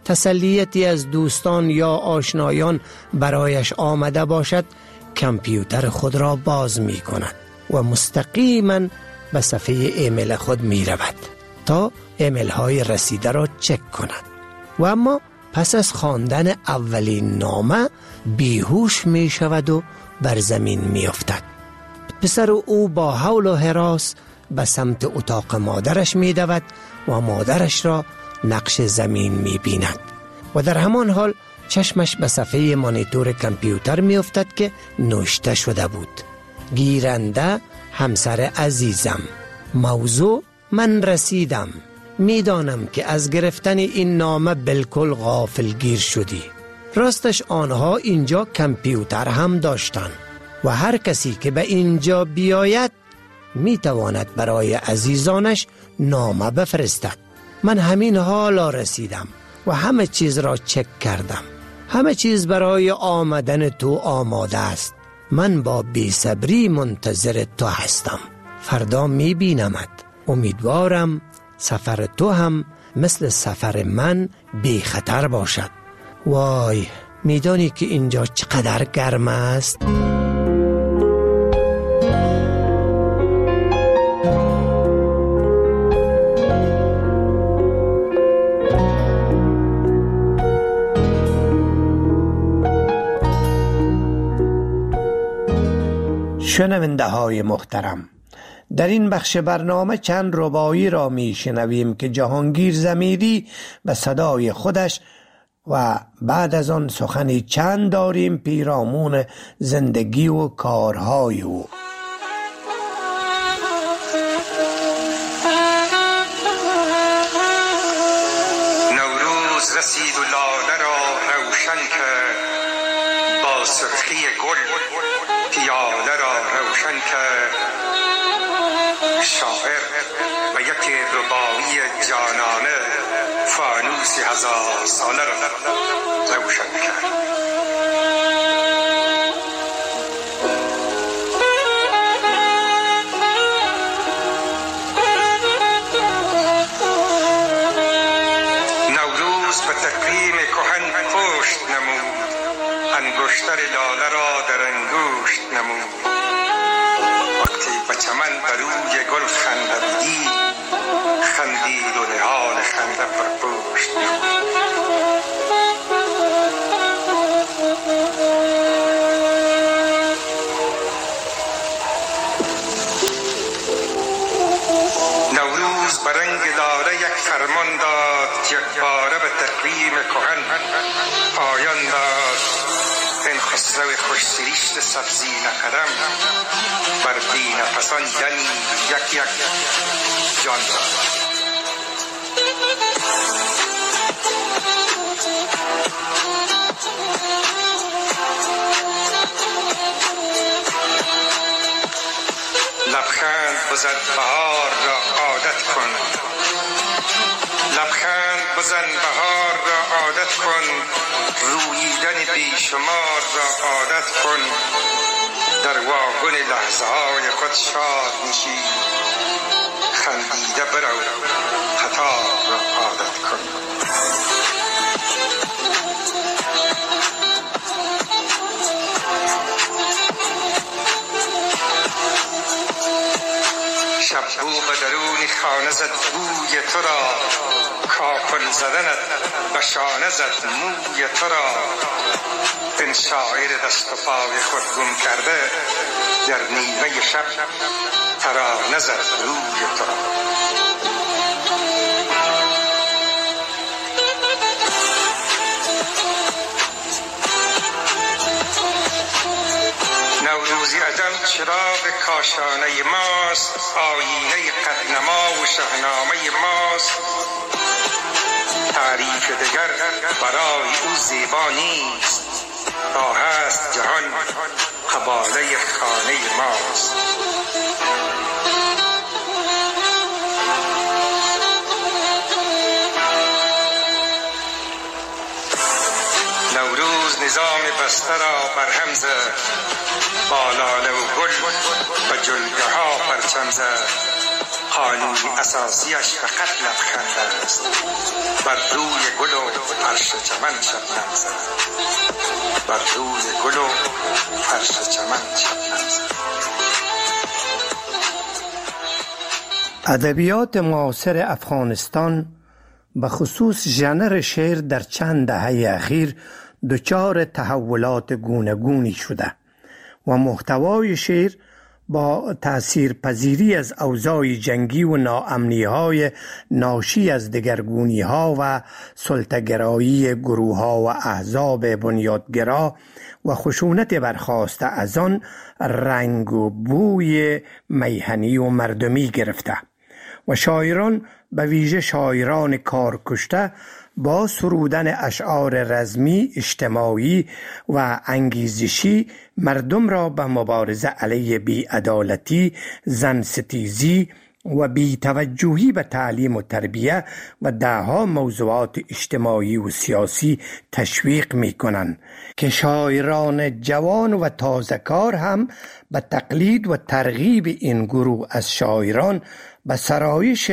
تسلیتی از دوستان یا آشنایان برایش آمده باشد، کامپیوتر خود را باز می کند و مستقیما به صفحه ایمیل خود می رود تا ایمیل های رسیده را چک کند. و اما پس از خواندن اولین نامه بیهوش می شود و بر زمین می افتد. پسر او با حول و هراس به سمت اتاق مادرش می دود و مادرش را نقش زمین می بیند و در همان حال چشمش به صفحه مانیتور کامپیوتر می افتد که نوشته شده بود: گیرنده همسر عزیزم، موضوع من رسیدم. می دانم که از گرفتن این نامه بالکل غافلگیر شدی. راستش آنها اینجا کامپیوتر هم داشتن و هر کسی که به اینجا بیاید می تواند برای عزیزانش نامه بفرستد. من همین حالا رسیدم و همه چیز را چک کردم. همه چیز برای آمدن تو آماده است. من با بی‌صبری منتظر تو هستم. فردا می بینمت. امیدوارم سفر تو هم مثل سفر من بی خطر باشد. وای، میدانی که اینجا چقدر گرم است؟ شنونده های محترم، در این بخش برنامه چند رباعی را می شنویم که جهانگیر ضمیری به صدای خودش و بعد از آن سخنی چند داریم پیرامون زندگی و کارهای او. نوروز رسید و لاله را روشن کرد، با سرخی گل پیاله را روشن کرد. شاعر و یک رباعی جانانه فانوس 1000 ساله را روشن کرد. نوروز به تقویم کهن پشت نمود، انگشتر لاله را در انگشت نمود. وقتی به چمن بر روی گل خندیدی، خندید و نهال خنده پر پشت نمود. نوروز به رنگ لاله یک فرمان داد، یک باره به تقویم کهن پایان داد. این خسرو خوش سریشت سبزی نکرم، بر بین پسان دمی یک یک جان داد. لبخند بزن بهار را عادت کن، لبخند بزن بهار را عادت کن. روییدن بیشمار را عادت کن. در واگن لحظه های خود شاد نشین، خندیده برو قطار را عادت کن. شبو به درون خانه زد بوی تو را، کاکل زدنت به شانه زد موی تو را. این شاعر دست و پای خود گم کرده، در نیمه شب ترانه زد روی تو را. نوروزی عدم چراغ کاشانه ماست، آینه قدنما و شاهنامه ماست. تعریف دگر برای او زیبا نیست، تا هست جهان قباله خانه ماست. نوروز نظام بسته را برهم زد، با لاله و گل و جلگه ها پرچم زد. قانون اساسیش فقط لبخند است، بر روی گل و فرش چمن شبنم زد، بر روی گل و فرش چمن شبنم زد. ادبیات معاصر افغانستان به خصوص ژانر شعر در چند دهه اخیر دچار تحولات گوناگونی شده و محتوای شعر با تأثیرپذیری از اوضاع جنگی و ناامنی‌های ناشی از دگرگونی‌ها و سلطه‌گرایی گروه‌ها و احزاب بنیادگرا و خشونت برخاسته از آن رنگ و بوی میهنی و مردمی گرفته و شاعران به ویژه شاعران کارکشته با سرودن اشعار رزمی، اجتماعی و انگیزشی مردم را به مبارزه علیه بی‌عدالتی، زنستیزی و بی‌توجهی به تعلیم و تربیه و دهها موضوعات اجتماعی و سیاسی تشویق می کنند که شاعران جوان و تازه‌کار هم به تقلید و ترغیب این گروه از شاعران به سرایش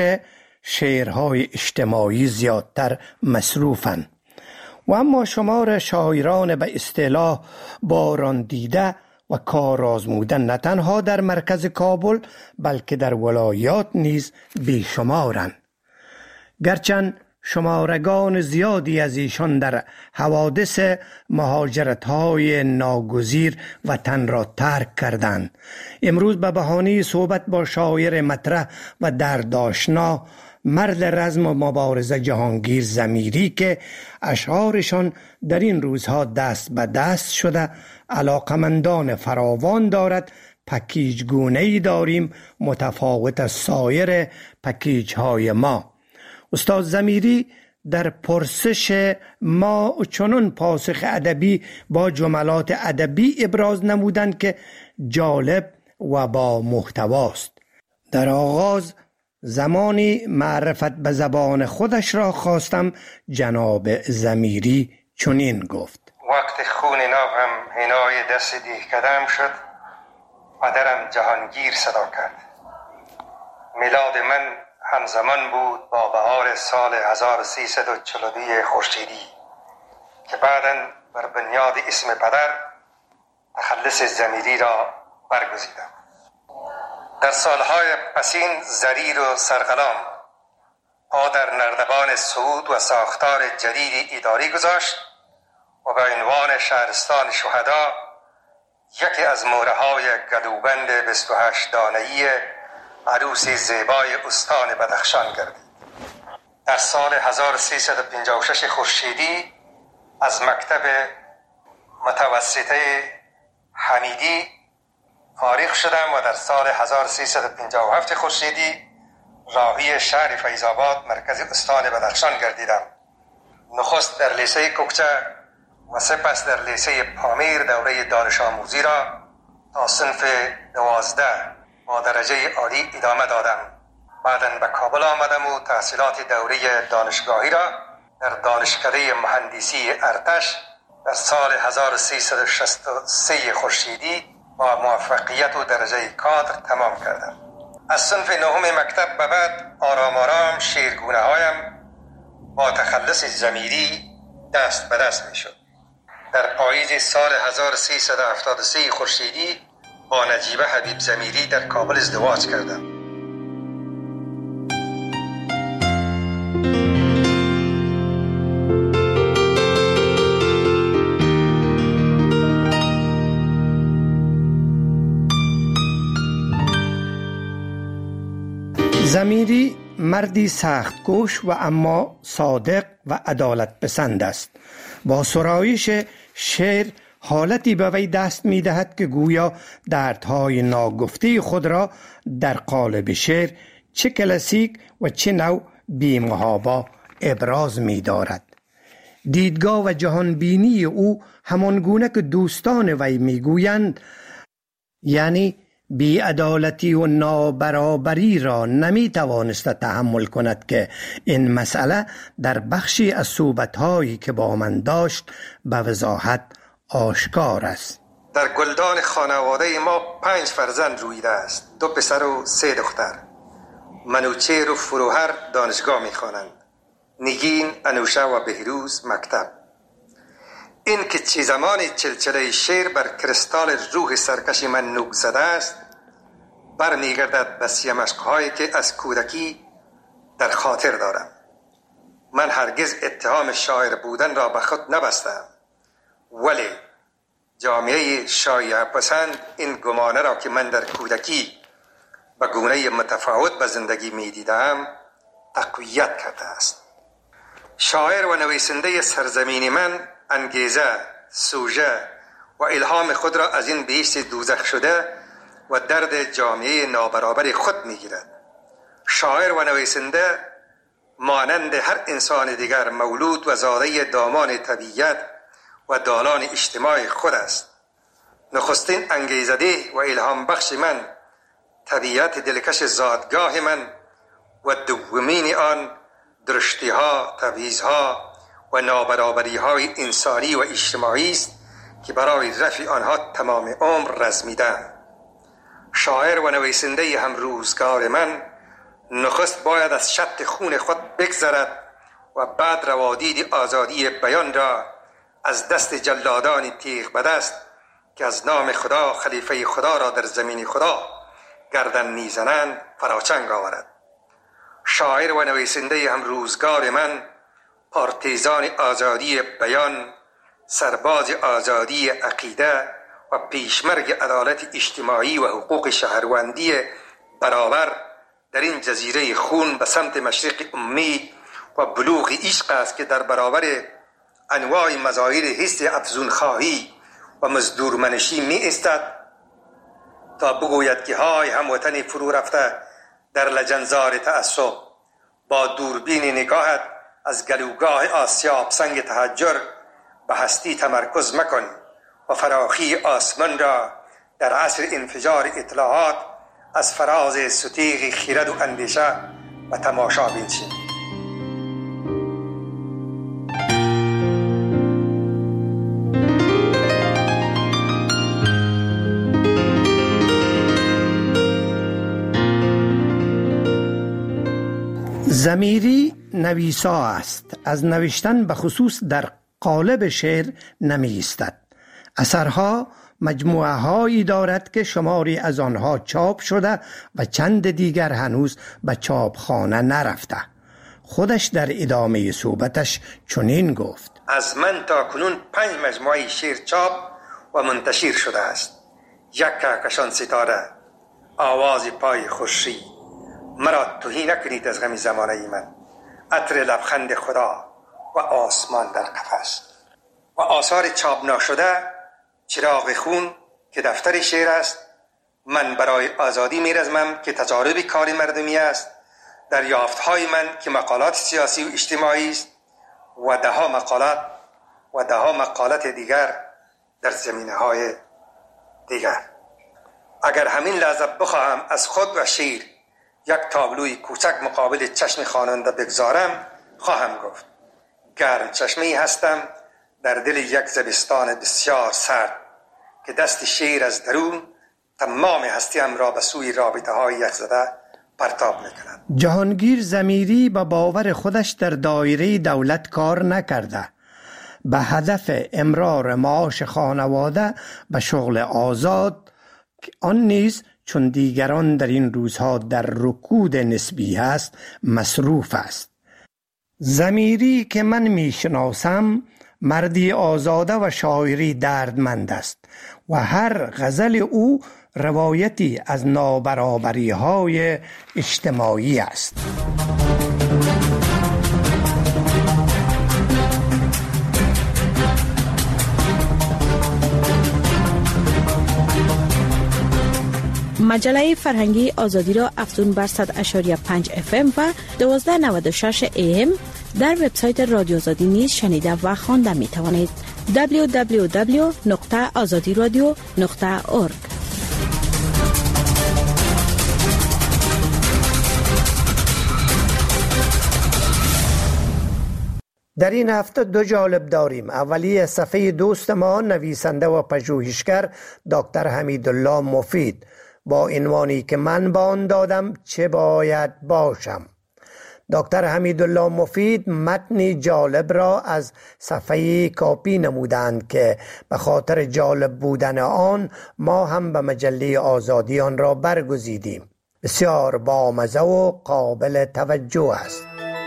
شعرهای اجتماعی زیادتر مصروفند. و اما شمار شاعران به اصطلاح باران دیده و کار آزموده نه تنها در مرکز کابل بلکه در ولایات نیز بیشمارند. گرچند شمارگان زیادی از ایشان در حوادث مهاجرت‌های ناگزیر وطن را ترک کردند. امروز به بهانه صحبت با شاعر مطرح و دردآشنا مرد رزم و مبارزه جهانگیر ضمیری که اشعارشان در این روزها دست به دست شده علاقمندان فراوان دارد، پکیج گونه‌ای داریم متفاوت از سایر پکیج های ما. استاد ضمیری در پرسش ما چنان پاسخ ادبی با جملات ادبی ابراز نمودند که جالب و با محتواست. در آغاز زمانی معرفت به زبان خودش را خواستم. جناب ضمیری چنین گفت: وقت خون نابم حنای دست دیهکدم شد، پدرم جهانگیر صدا کرد. میلاد من همزمان بود با بهار سال 1342 خورشیدی که بعداً بر بنیاد اسم پدر تخلص ضمیری را برگزیدم. در سالهای پسین زریر و سرقلم پا در نردبان صعود و ساختار جدید اداری گذاشت و به عنوان شهرستان شهدا یکی از مهره‌های گلوبند 28 دانه‌ای عروس زیبای استان بدخشان گردید. در سال 1356 خورشیدی از مکتب متوسطه حمیدی فارغ شدم و در سال 1357 خورشیدی راهی شهر فیض‌آباد مرکز استان بدخشان گردیدم. نخست در لیسه کوکچه و سپس در لیسه پامیر دوره دانش آموزی را تا صنف 12 با درجه عالی ادامه دادم. بعداً به کابل آمدم و تحصیلات دوره دانشگاهی را در دانشکده مهندسی ارتش در سال 1363 خورشیدی با موفقیت و درجه کادر تمام کردم. از صنف نهم مکتب به بعد آرام آرام شعرگونه هایم با تخلص ضمیری دست به دست می شد. در پاییز سال 1373 خورشیدی با نجیبه حبیب ضمیری در کابل ازدواج کردم. ضمیری مردی سخت‌کوش و اما صادق و عدالت پسند است. با سرایش شعر حالتی به وی دست می دهد که گویا دردهای ناگفته خود را در قالب شعر چه کلاسیک و چه نوع بی‌محابا ابراز می دارد. دیدگاه و جهانبینی او همانگونه که دوستان وی می گویند، یعنی بی‌عدالتی و نابرابری را نمی توانست تحمل کند که این مسئله در بخشی از صحبت‌هایی که با من داشت به وضاحت آشکار است. در گلدان خانواده ما 5 فرزند رویده است، 2 پسر و 3 دختر. منوچهر و فروهر دانشگاه میخوانند، نگین، انوشه و بهروز مکتب. این که چه زمانی چلچله شعر بر کریستال روح سرکش من نوک زده است، برمیگردد به سیمشق‌هایی که از کودکی در خاطر دارم. من هرگز اتهام شاعر بودن را به خود نبستم، ولی جامعه شایعه پسند این گمانه را که من در کودکی به گونه متفاوت به زندگی می دیدم تقویت کرده است. شاعر و نویسنده سرزمین من انگیزه، سوژه و الهام خود را از این بهشت دوزخ شده و درد جامعه نابرابر خود می گیرد. شاعر و نویسنده مانند هر انسان دیگر مولود و زاده دامان طبیعت و دالان اجتماع خود است. نخستین انگیزده و الهام بخش من طبیعت دلکش زادگاه من و دومین آن درشتی ها، تبعیض ها و نابرابری های انسانی و اجتماعی است که برای رفع آنها تمام عمر رزمیدم. شاعر و نویسنده هم روزگار من نخست باید از شط خون خود بگذرد و بعد روادید آزادی بیان را از دست جلادان تیغ به دست که از نام خدا خلیفه خدا را در زمین خدا گردن میزنند فراچنگ آورد. شاعر و نویسنده هم روزگار من پارتیزان آزادی بیان، سرباز آزادی عقیده و پیشمرگ عدالت اجتماعی و حقوق شهروندی برابر در این جزیره خون به سمت مشرق امید و بلوغ عشق است که در برابر انواع مظاهر حس افزون خواهی و مزدورمنشی می استد تا بگوید که های هموطن فرو رفته در لجنزار تعصب، با دوربین نگاهت از گلوگاه آسیاب سنگ تحجر به هستی تمرکز مکن و فراخی آسمان را در عصر انفجار اطلاعات از فراز ستیغ خیرد و اندیشه و تماشا بینشین. ضمیری نویسا است، از نوشتن به خصوص در قالب شعر نمی ایستد. اثرها مجموعه هایی دارد که شماری از آنها چاپ شده و چند دیگر هنوز به چاپخانه نرفته. خودش در ادامه صحبتش چنین گفت: از من تا کنون 5 مجموعه شعر چاپ و منتشر شده است. یک کهکشان ستاره، آواز پای خورشید، مرا تهی نکنید از غم زمانه من، عطر لبخند خدا و آسمان در قفس. و آثار چاپ نشده چراغ خون که دفتر شعر است، من برای آزادی میرزمم که تجارب کار مردمی است، دریافت‌های من که مقالات سیاسی و اجتماعی است و ده‌ها مقالات دیگر در زمینه‌های دیگر. اگر همین لحظه بخواهم از خود و شعر یک تابلوی کوچک مقابل چشم خواننده بگذارم، خواهم گفت گرم چشمی هستم در دل یک زمستان بسیار سرد که دست شعر از درون تمام هستیم را به سوی رابطه های یخزده پرتاب میکند. جهانگیر ضمیری به باور خودش در دایره دولت کار نکرده. به هدف امرار معاش خانواده به شغل آزاد، آن نیز چون دیگران در این روزها در رکود نسبی است، مصروف است. ضمیری که من میشناسم مردی آزاده و شاعری دردمند است و هر غزل او روایتی از نابرابری های اجتماعی است. مجله فرهنگی آزادی را افزون بر 100.5 FM و 1296 AM در وبسایت رادیو آزادی نیز شنیده و خوانده می توانید. www.azadiradio.org. در این هفته 2 جالب داریم. اولی صفحه دوست ما نویسنده و پژوهشگر دکتر حمیدالله مفید با عنوانی که من به آن دادم چه باید باشم. دکتر حمیدالله مفید متنی جالب را از صفحه کاپی نمودند که به خاطر جالب بودن آن ما هم به مجله آزادی آن را برگزیدیم. بسیار بامزه و قابل توجه است.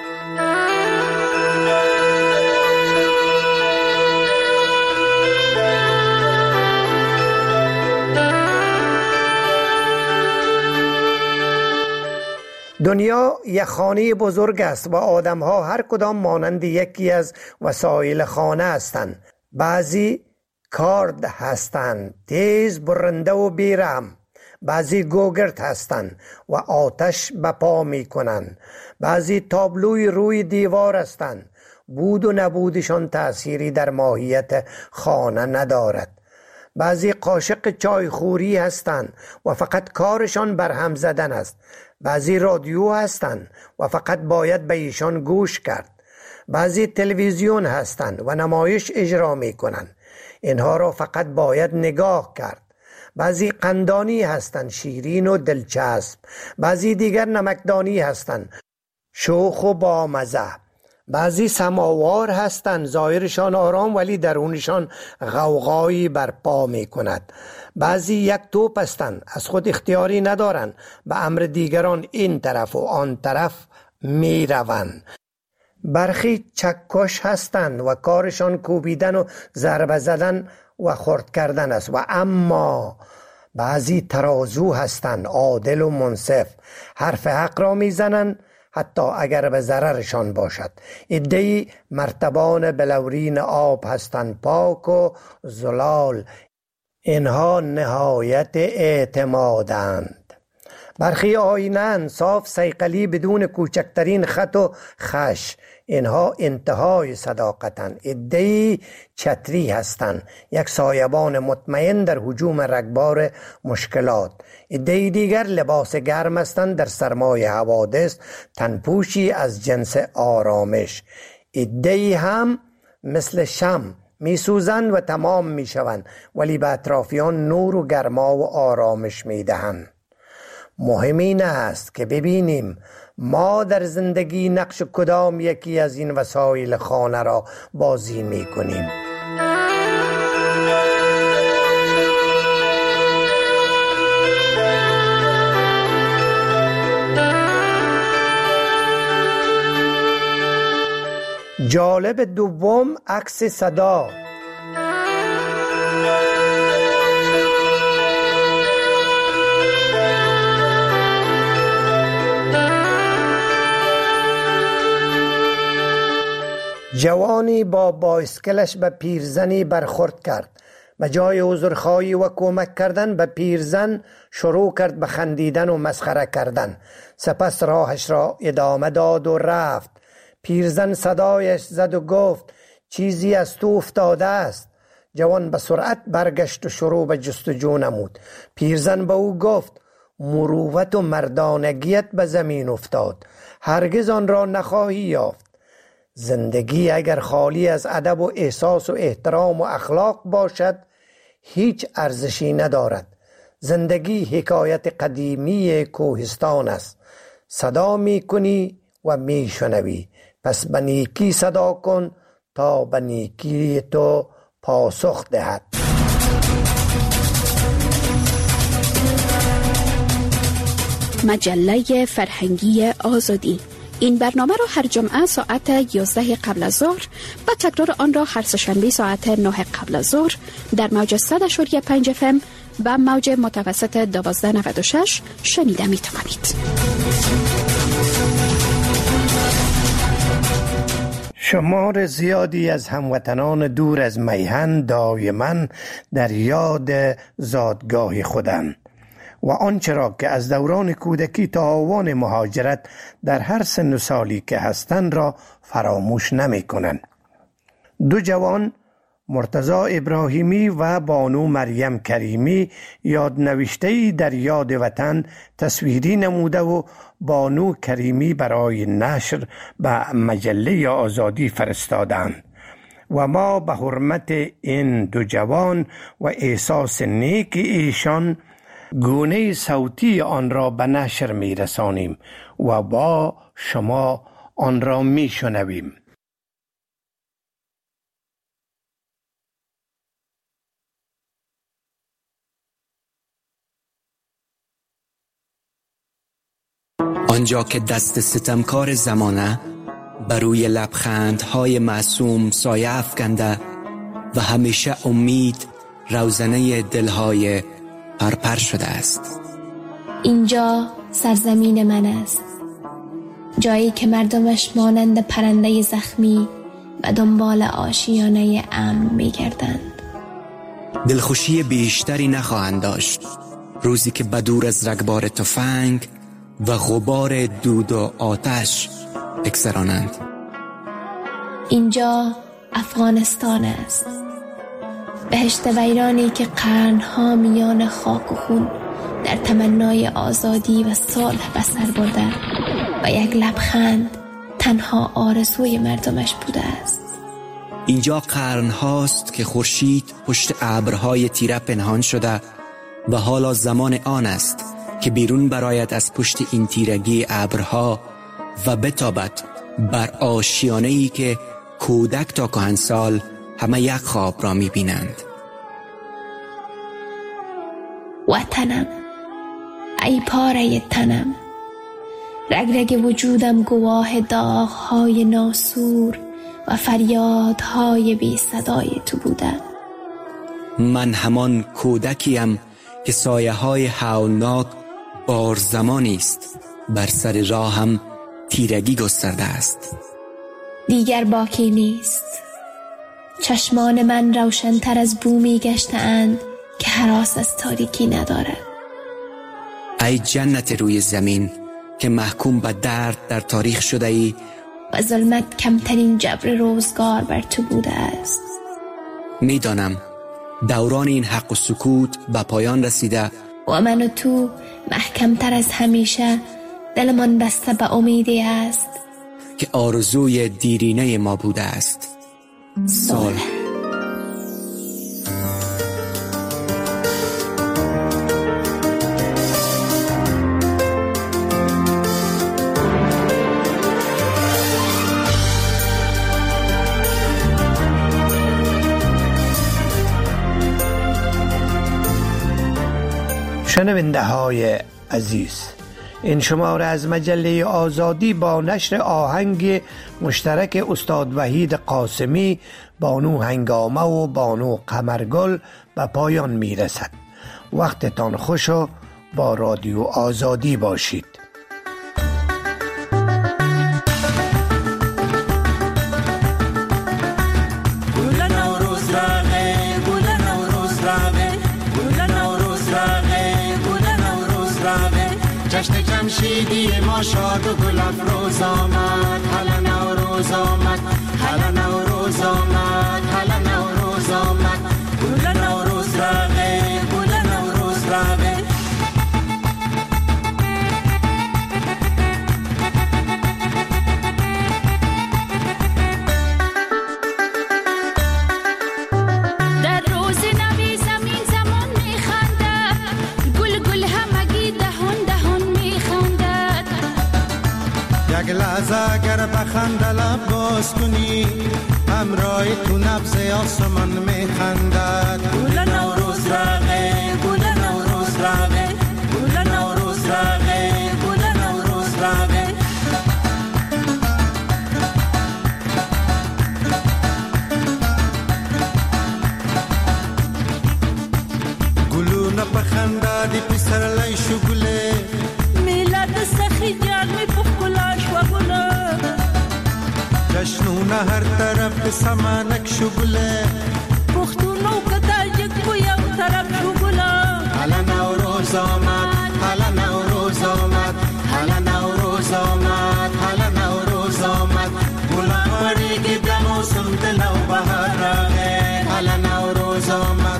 دنیا یک خانه بزرگ است و آدم‌ها هر کدام مانند یکی از وسایل خانه هستند. بعضی کارد هستند، تیز، برنده و بیرحم. بعضی گوگرد هستند و آتش بپا می کنند. بعضی تابلوی روی دیوار هستند. بود و نبودشان تأثیری در ماهیت خانه ندارد. بعضی قاشق چایخوری هستند و فقط کارشان برهم زدن است. بعضی رادیو هستند و فقط باید به ایشان گوش کرد. بعضی تلویزیون هستند و نمایش اجرا می کنند. اینها را فقط باید نگاه کرد. بعضی قندانی هستند، شیرین و دلچسب. بعضی دیگر نمکدانی هستند، شوخ و بامزه. بعضی سماوار هستند، ظاهرشان آرام ولی درونشان غوغایی برپا می کند. بعضی یک توپ هستند، از خود اختیاری ندارند، به امر دیگران این طرف و آن طرف می روند. برخی چکش هستند و کارشان کوبیدن و ضربه زدن و خرد کردن است. و اما بعضی ترازو هستند، عادل و منصف، حرف حق را می زنند حتی اگر به ضررشان باشد. عده‌ای مرتبان بلورین آب هستند، پاک و زلال. اینها نهایت اعتمادند. برخی آینه‌اند، صاف صیقلی بدون کوچکترین خط و خش. اینها انتهای صداقتند. عده‌ای چتری هستند، یک سایبان مطمئن در هجوم رگبار مشکلات. عده‌ای دیگر لباس گرم هستند در سرمای حوادث، تنپوشی از جنس آرامش. عده‌ای هم مثل شمع می سوزند و تمام می شوند ولی به اطرافیان نور و گرما و آرامش می دهند. مهم این است که ببینیم ما در زندگی نقش کدام یکی از این وسایل خانه را بازی می کنیم. جالب دوم، عکس صدا. جوانی با بایسکلش به پیرزنی برخورد کرد. به جای عذرخواهی و کمک کردن به پیرزن شروع کرد به خندیدن و مسخره کردن. سپس راهش را ادامه داد و رفت. پیرزن صدایش زد و گفت چیزی از تو افتاده است. جوان به سرعت برگشت و شروع به جستجو نمود. پیرزن به او گفت مروت و مردانگیت به زمین افتاد، هرگز آن را نخواهی یافت. زندگی اگر خالی از ادب و احساس و احترام و اخلاق باشد هیچ ارزشی ندارد. زندگی حکایت قدیمی کوهستان است. صدا می کنی و می شنوی، پس به نیکی صدا کن تا به نیکی تو پاسخ دهد. مجله فرهنگی آزادی. این برنامه را هر جمعه ساعت 11 قبل از ظهر و تکرار آن را هر سه‌شنبه ساعت 9 قبل از ظهر در موج 100.5 FM و موج متوسط 1296 شنیده می توانید. شمار زیادی از هموطنان دور از میهن دائما در یاد زادگاه خودند و آنچه را که از دوران کودکی تا آوان مهاجرت در هر سن و سالی که هستند را فراموش نمی کنند. دو جوان، مرتضی ابراهیمی و بانو مریم کریمی، یادنوشته‌ای در یاد وطن تصویری نموده و بانو کریمی برای نشر به مجله آزادی فرستادند و ما به حرمت این دو جوان و احساس نیک ایشان گونه صوتی آن را به نشر می رسانیم و با شما آن را می شنویم. آنجا که دست ستمکار زمانه بر روی لبخندهای معصوم سایه افکنده و همیشه امید روزنه دلهای پرپر شده است. اینجا سرزمین من است، جایی که مردمش مانند پرنده زخمی و دنبال آشیانه امن می‌گردند. دلخوشی بیشتری نخواهند داشت روزی که بدور از رگبار تفنگ و غبار دود و آتش بگذرانند. اینجا افغانستان است، بهشت ویرانی که قرنها میان خاک و خون در تمنای آزادی و صلح به سر برده و یک لبخند تنها آرزوی مردمش بوده است. اینجا قرنهاست که خورشید پشت ابرهای تیره پنهان شده و حالا زمان آن است که بیرون برآید از پشت این تیرگی ابرها و بتابد بر آشیانه‌ای که کودک تا کهنسال همه یک خواب را می‌بینند. وطنم، ای پاره تنم، رگ رگ وجودم گواه داغ‌های ناسور و فریادهای بی صدای تو بوده. من همان کودکیم که سایه های هولناک بار زمانی است بر سر راهم تیرگی گسترده است. دیگر باکی نیست. چشمان من روشن‌تر از بومی گشته‌اند که هراس از تاریکی ندارد. ای جنت روی زمین که محکوم به درد در تاریخ شده ای و ظلمت کمترین جبر روزگار بر تو بوده است. میدانم دوران این حق و سکوت به پایان رسیده و من و تو محکمتر از همیشه دلمان بسته به امیدی است که آرزوی دیرینه ما بوده است. صلح. شنونده های عزیز، این شماره از مجله آزادی با نشر آهنگ مشترک استاد وحید قاسمی، بانو هنگامه و بانو قمرگل به پایان می رسد. وقتتان خوش و با رادیو آزادی باشید. جشن جمشیدی ما شاد و گل افروز آمد، هلا نوروز آمد، هلا نوروز آمد، هلا نوروز آمد، گل نوروز رقه، گل نوروز رقه. در روز نوی زمین زمان میخندد، گل گل همگی دهان دهان میخندد. یک لحظه اگر بخنده لب باز کنی، همراه تو نبض آسمان میخندد. گل نوروز رقه، گل نوروز رقه، گل نوروز رقه، گل نوروز رقه. گلونه بخنده دی پسر لیشو گله، میلاد سخی جان می پخلاش و گله. جشنونه هر طرف سمانک شو گله، پختونو کدا یک بو یو طرف شو گله. هلا نوروز آمد، هلا نوروز آمد، هلا نوروز آمد، هلا نوروز آمد. گلان وریگی به موسم دلو بهار راغه، هلا نوروز آمد.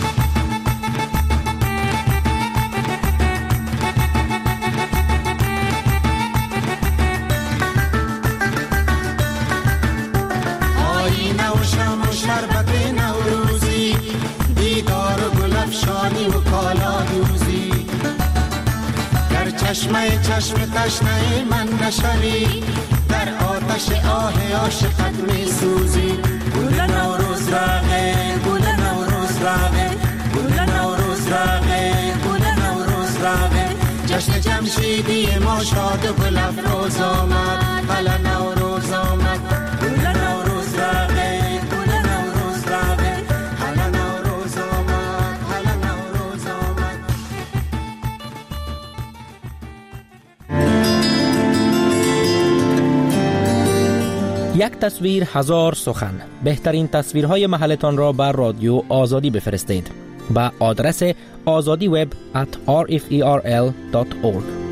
آینه و شم و شربت نوروزی، دیدار و گل افشانی و کالا دوزی. چشمه تشنه من نشوی، در آتش آه عاشقت می سوزی. گل نوروز راغه، گل نوروز راغه، گل نوروز راغه، گل نوروز راغه. جشن جمشیدی ما شاد و گل افروز آمد، حالا نوروز آمد. گل نوروز راغه، گل نوروز راغه، حالا نوروز آمد، حالا نوروز آمد. یک تصویر هزار سخن. بهترین تصویرهای محلتان را بر رادیو آزادی بفرستید. با آدرس azadiweb@rferl.org.